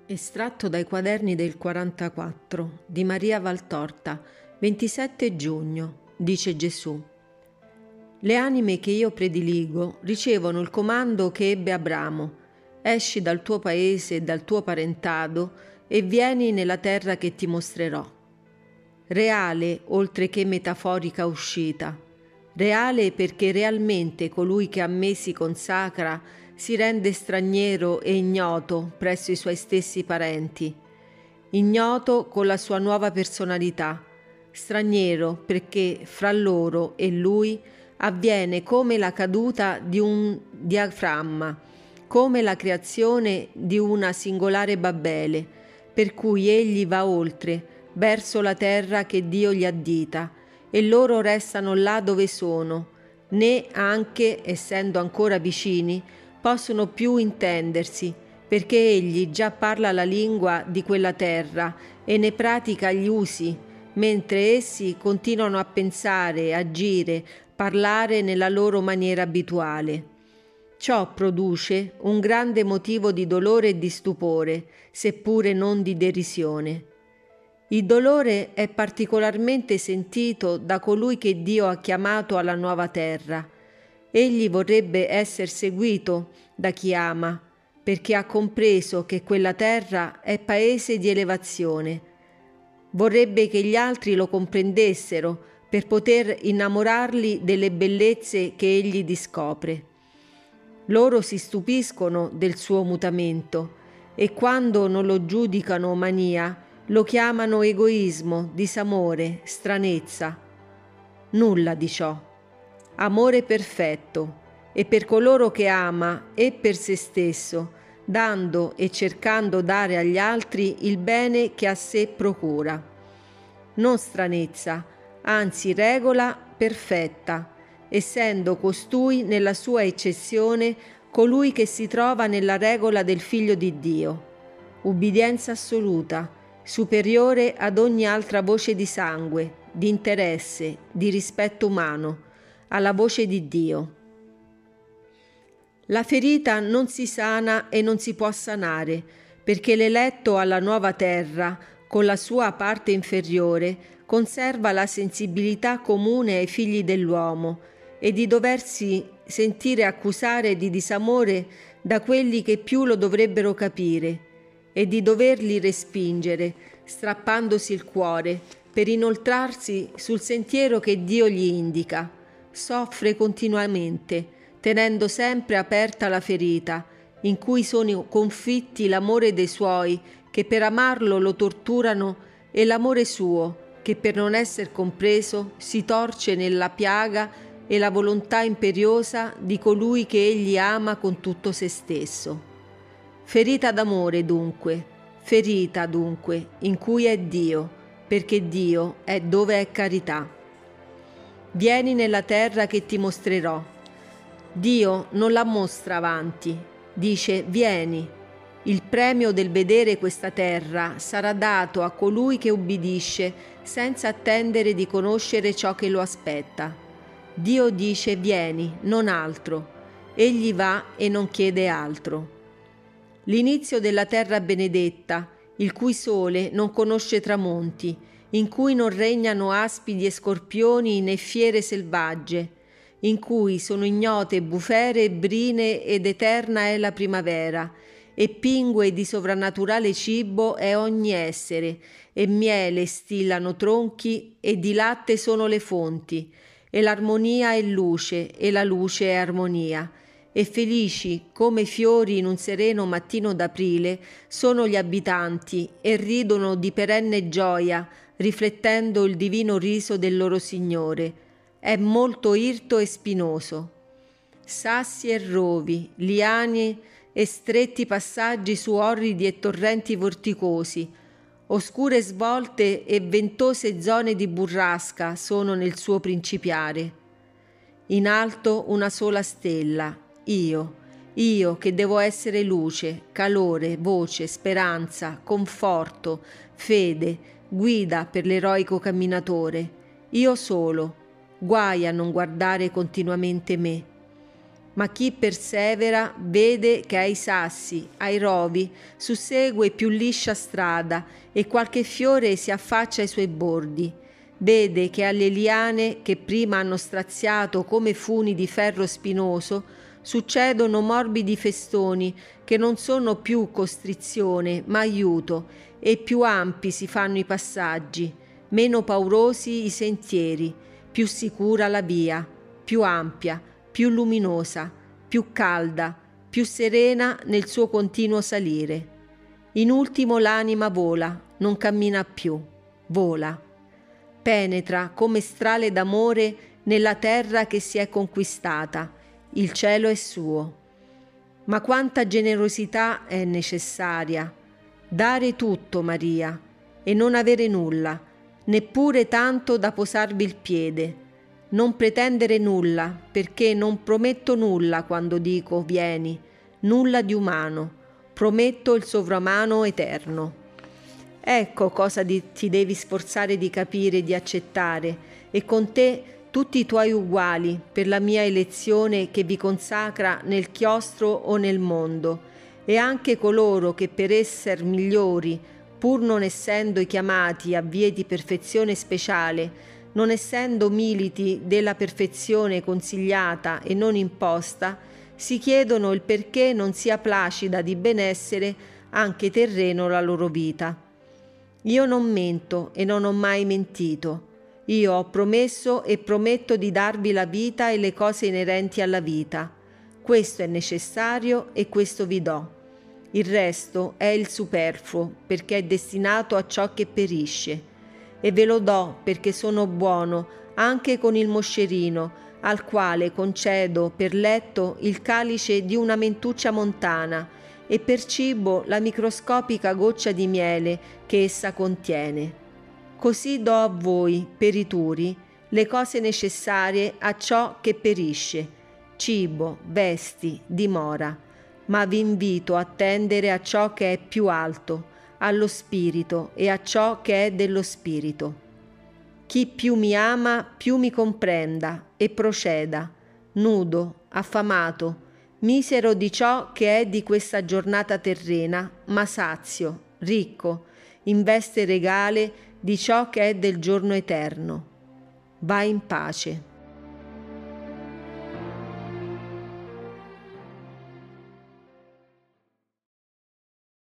Estratto dai quaderni del 44 di Maria Valtorta, 27 giugno, dice Gesù. Le anime che io prediligo ricevono il comando che ebbe Abramo: esci dal tuo paese e dal tuo parentado e vieni nella terra che ti mostrerò. Reale oltre che metaforica uscita. Reale perché realmente colui che a me si consacra si rende straniero e ignoto presso i suoi stessi parenti. Ignoto con la sua nuova personalità. Straniero perché fra loro e lui avviene come la caduta di un diaframma, come la creazione di una singolare Babele, per cui egli va oltre, verso la terra che Dio gli addita, e loro restano là dove sono, né anche, essendo ancora vicini, possono più intendersi, perché egli già parla la lingua di quella terra e ne pratica gli usi, mentre essi continuano a pensare, agire, parlare nella loro maniera abituale. Ciò produce un grande motivo di dolore e di stupore, seppure non di derisione. Il dolore è particolarmente sentito da colui che Dio ha chiamato alla nuova terra. Egli vorrebbe essere seguito da chi ama, perché ha compreso che quella terra è paese di elevazione. Vorrebbe che gli altri lo comprendessero per poter innamorarli delle bellezze che egli discopre. Loro si stupiscono del suo mutamento e quando non lo giudicano mania, lo chiamano egoismo, disamore, stranezza. Nulla di ciò. Amore perfetto, e per coloro che ama e per se stesso, dando e cercando dare agli altri il bene che a sé procura. Non stranezza, anzi regola perfetta, essendo costui nella sua eccezione colui che si trova nella regola del Figlio di Dio. Ubbidienza assoluta, superiore ad ogni altra voce di sangue, di interesse, di rispetto umano, alla voce di Dio. La ferita non si sana e non si può sanare, perché l'eletto alla nuova terra, con la sua parte inferiore, conserva la sensibilità comune ai figli dell'uomo e di doversi sentire accusare di disamore da quelli che più lo dovrebbero capire e di doverli respingere, strappandosi il cuore, per inoltrarsi sul sentiero che Dio gli indica. Soffre continuamente, tenendo sempre aperta la ferita, in cui sono confitti l'amore dei suoi, che per amarlo lo torturano, e l'amore suo, che per non essere compreso si torce nella piaga, e la volontà imperiosa di colui che egli ama con tutto se stesso. Ferita d'amore dunque, in cui è Dio, perché Dio è dove è carità. Vieni nella terra che ti mostrerò. Dio non la mostra avanti, dice vieni. Il premio del vedere questa terra sarà dato a colui che ubbidisce senza attendere di conoscere ciò che lo aspetta. Dio dice vieni, non altro. Egli va e non chiede altro. L'inizio della terra benedetta, il cui sole non conosce tramonti, in cui non regnano aspidi e scorpioni né fiere selvagge, in cui sono ignote bufere e brine ed eterna è la primavera, e pingue di sovrannaturale cibo è ogni essere, e miele stillano tronchi e di latte sono le fonti, e l'armonia è luce e la luce è armonia, e felici come fiori in un sereno mattino d'aprile sono gli abitanti e ridono di perenne gioia, riflettendo il divino riso del loro Signore. È molto irto e spinoso. Sassi e rovi, liani e stretti passaggi su orridi e torrenti vorticosi, oscure svolte e ventose zone di burrasca sono nel suo principiare. In alto una sola stella, io che devo essere luce, calore, voce, speranza, conforto, fede, guida per l'eroico camminatore. Io solo, guai a non guardare continuamente me. ma chi persevera vede che ai sassi, ai rovi, sussegue più liscia strada e qualche fiore si affaccia ai suoi bordi. Vede che alle liane che prima hanno straziato come funi di ferro spinoso succedono morbidi festoni che non sono più costrizione ma aiuto, e più ampi si fanno i passaggi, meno paurosi i sentieri, più sicura la via, più ampia, più luminosa, più calda, più serena nel suo continuo salire. In ultimo l'anima vola, non cammina più, vola. Penetra come strale d'amore nella terra che si è conquistata. Il cielo è suo. Ma quanta generosità è necessaria. Dare tutto, Maria, e non avere nulla, neppure tanto da posarvi il piede. Non pretendere nulla, perché non prometto nulla quando dico vieni, nulla di umano, prometto il sovrumano eterno. Ecco cosa ti devi sforzare di capire e di accettare, e con te tutti i tuoi uguali, per la mia elezione che vi consacra nel chiostro o nel mondo, e anche coloro che per esser migliori, pur non essendo chiamati a vie di perfezione speciale, non essendo militi della perfezione consigliata e non imposta, si chiedono il perché non sia placida di benessere anche terreno la loro vita. Io non mento e non ho mai mentito. Io ho promesso e prometto di darvi la vita e le cose inerenti alla vita. Questo è necessario e questo vi do. Il resto è il superfluo, perché è destinato a ciò che perisce. E ve lo do perché sono buono anche con il moscerino, al quale concedo per letto il calice di una mentuccia montana e per cibo la microscopica goccia di miele che essa contiene. Così do a voi, perituri, le cose necessarie a ciò che perisce, cibo, vesti, dimora, ma vi invito a tendere a ciò che è più alto, allo spirito e a ciò che è dello spirito. Chi più mi ama, più mi comprenda e proceda, nudo, affamato, misero di ciò che è di questa giornata terrena, ma sazio, ricco, in veste regale di ciò che è del giorno eterno. Va in pace.